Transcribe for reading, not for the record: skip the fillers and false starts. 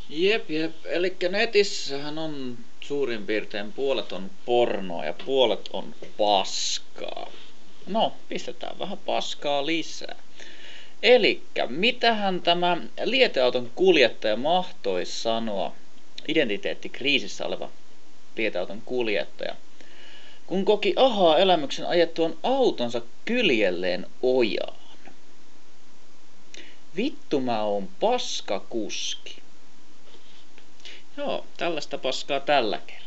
Jep. Elikkä netissähän on suurin piirtein puolet on pornoa ja puolet on paskaa. No, pistetään vähän paskaa lisää. Elikkä, mitähän tämä lieteauton kuljettaja mahtoisi sanoa, identiteettikriisissä oleva lieteauton kuljettaja, kun koki ahaa-elämyksen ajettuaan autonsa kyljelleen ojaan? Vittu mä oon paskakuski. Joo, tällaista paskaa tällä kertaa.